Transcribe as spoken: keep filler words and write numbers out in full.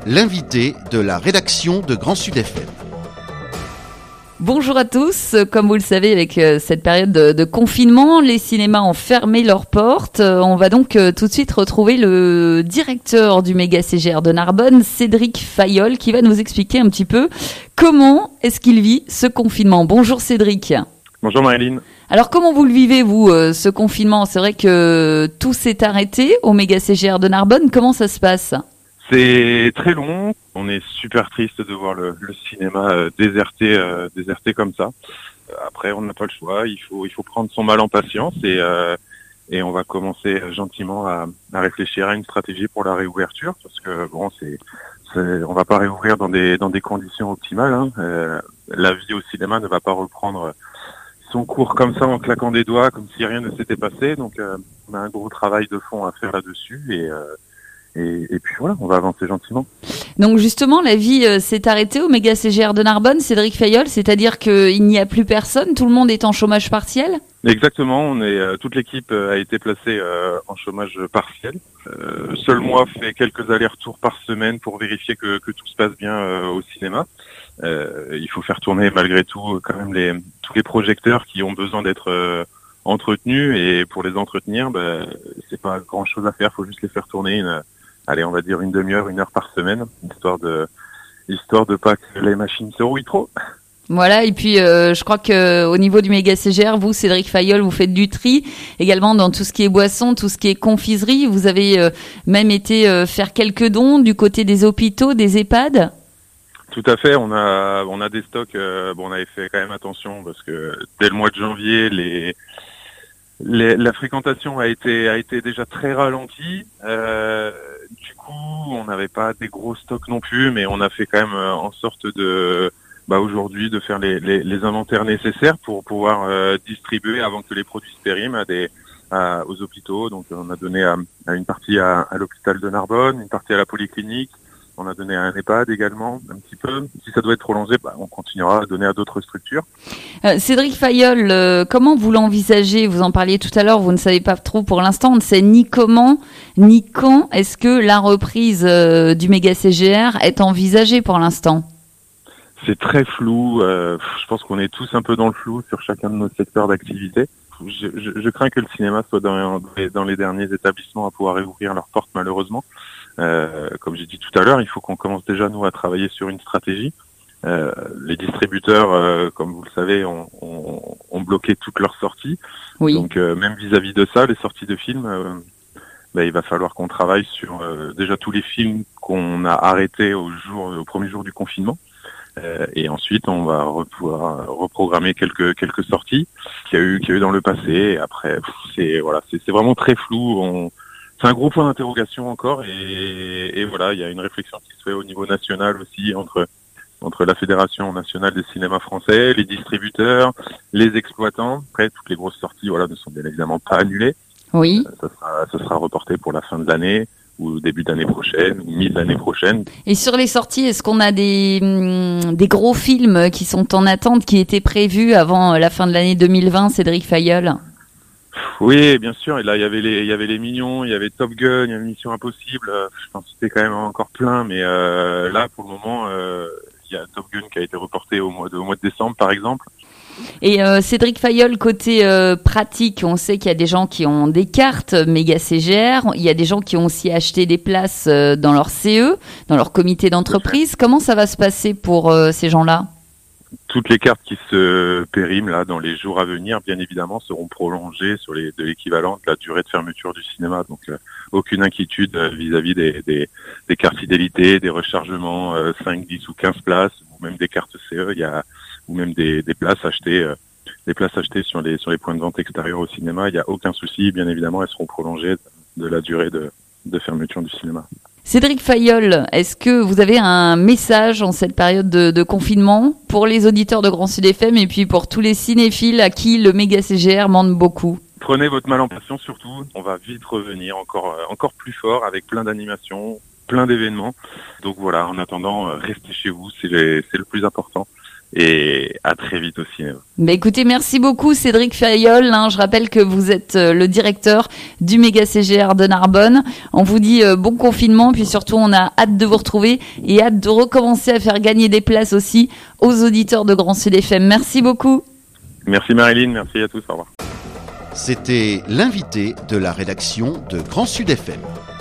l'invité de la rédaction de Grand Sud F M. Bonjour à tous. Comme vous le savez, avec cette période de, de confinement, les cinémas ont fermé leurs portes. On va donc tout de suite retrouver le directeur du méga C G R de Narbonne, Cédric Fayolle, qui va nous expliquer un petit peu comment est-ce qu'il vit ce confinement. Bonjour Cédric. Bonjour Marilyn. Alors comment vous le vivez, vous, ce confinement ? C'est vrai que tout s'est arrêté au méga C G R de Narbonne. Comment ça se passe ? C'est très long. On est super triste de voir le, le cinéma euh, déserté, euh, déserté comme ça. Après, on n'a pas le choix. Il faut, il faut prendre son mal en patience et euh, et on va commencer gentiment à, à réfléchir à une stratégie pour la réouverture, parce que bon, c'est, c'est on va pas réouvrir dans des dans des conditions optimales. Hein. Euh, la vie au cinéma ne va pas reprendre son cours comme ça en claquant des doigts, comme si rien ne s'était passé. Donc, euh, on a un gros travail de fond à faire là-dessus et euh, Et, et puis voilà, on va avancer gentiment. Donc justement, la vie euh, s'est arrêtée au méga C G R de Narbonne, Cédric Fayolle, c'est-à-dire qu'il n'y a plus personne, tout le monde est en chômage partiel ? Exactement, on est euh, toute l'équipe euh, a été placée euh, en chômage partiel. Euh, seul moi fait quelques allers-retours par semaine pour vérifier que, que tout se passe bien euh, au cinéma. Euh, il faut faire tourner malgré tout quand même les tous les projecteurs qui ont besoin d'être euh, entretenus, et pour les entretenir, bah, c'est pas grand-chose à faire, faut juste les faire tourner une allez, on va dire une demi-heure, une heure par semaine, histoire de, histoire de pas que les machines se rouillent trop. Voilà, et puis euh, je crois que au niveau du méga C G R, vous, Cédric Fayolle, vous faites du tri également dans tout ce qui est boisson, tout ce qui est confiserie. Vous avez euh, même été euh, faire quelques dons du côté des hôpitaux, des EHPAD. Tout à fait, on a, on a des stocks. Euh, bon, on avait fait quand même attention parce que dès le mois de janvier, les Les, la fréquentation a été a été déjà très ralentie. Euh, du coup, on n'avait pas des gros stocks non plus, mais on a fait quand même en sorte de, bah aujourd'hui, de faire les, les, les inventaires nécessaires pour pouvoir euh, distribuer avant que les produits se périment à des à, aux hôpitaux. Donc, on a donné à, à une partie à, à l'hôpital de Narbonne, une partie à la polyclinique. On a donné à un EHPAD également, un petit peu. Si ça doit être prolongé, bah, on continuera à donner à d'autres structures. Euh, Cédric Fayolle, euh, comment vous l'envisagez ? Vous en parliez tout à l'heure, vous ne savez pas trop pour l'instant. On ne sait ni comment, ni quand est-ce que la reprise euh, du méga C G R est envisagée pour l'instant ? C'est très flou. Euh, je pense qu'on est tous un peu dans le flou sur chacun de nos secteurs d'activité. Je, je, je crains que le cinéma soit dans, dans les derniers établissements à pouvoir réouvrir leurs portes, malheureusement. Euh, comme j'ai dit tout à l'heure, il faut qu'on commence déjà, nous, à travailler sur une stratégie. Euh, les distributeurs, euh, comme vous le savez, ont, ont, ont bloqué toutes leurs sorties. Oui. Donc, euh, même vis-à-vis de ça, les sorties de films, euh, bah, il va falloir qu'on travaille sur euh, déjà tous les films qu'on a arrêtés au jour, au premier jour du confinement. Euh, et ensuite, on va pouvoir reprogrammer quelques quelques sorties qu'il y a eu qu'il y a eu dans le passé. Et après, c'est voilà, c'est, c'est vraiment très flou. On, c'est un gros point d'interrogation encore. Et, et voilà, il y a une réflexion qui se fait au niveau national aussi entre entre la Fédération nationale des cinémas français, les distributeurs, les exploitants. Après, toutes les grosses sorties, voilà, ne sont bien évidemment pas annulées. Oui. Euh, ça sera ça sera reporté pour la fin de l'année, ou début d'année prochaine, ou mi-d'année prochaine. Et sur les sorties, est-ce qu'on a des, hum, des gros films qui sont en attente, qui étaient prévus avant la fin de l'année deux mille vingt, Cédric Fayolle ? Oui, bien sûr. Et là, il y avait les, il y avait les Mignons, il y avait Top Gun, il y avait Mission Impossible. Je pense que c'était quand même encore plein, mais euh, là, pour le moment, euh, il y a Top Gun qui a été reporté au mois de, au mois de décembre, par exemple. Et euh, Cédric Fayolle, côté euh, pratique, on sait qu'il y a des gens qui ont des cartes méga C G R, il y a des gens qui ont aussi acheté des places euh, dans leur C E, dans leur comité d'entreprise. Comment ça va se passer pour euh, ces gens-là ? Toutes les cartes qui se périment là dans les jours à venir, bien évidemment, seront prolongées sur les de l'équivalent de la durée de fermeture du cinéma. Donc euh, aucune inquiétude euh, vis-à-vis des, des, des cartes fidélité, des rechargements euh, cinq, dix ou quinze places, ou même des cartes C E. Il y a ou même des, des places achetées, euh, des places achetées sur les sur les points de vente extérieurs au cinéma. Il n'y a aucun souci, bien évidemment, elles seront prolongées de la durée de, de fermeture du cinéma. Cédric Fayolle, est-ce que vous avez un message en cette période de, de confinement pour les auditeurs de Grand Sud F M et puis pour tous les cinéphiles à qui le méga C G R manque beaucoup ? Prenez votre mal en patience surtout. On va vite revenir encore euh, encore plus fort avec plein d'animations, plein d'événements. Donc voilà, en attendant, euh, restez chez vous, c'est, les, c'est le plus important. et à très vite au cinéma. Bah écoutez, merci beaucoup Cédric Fayol. Hein, je rappelle que vous êtes euh, le directeur du Méga C G R de Narbonne. On vous dit euh, bon confinement, puis surtout on a hâte de vous retrouver et hâte de recommencer à faire gagner des places aussi aux auditeurs de Grand Sud F M. Merci beaucoup. Merci Marilyn, merci à tous, au revoir. C'était l'invité de la rédaction de Grand Sud F M.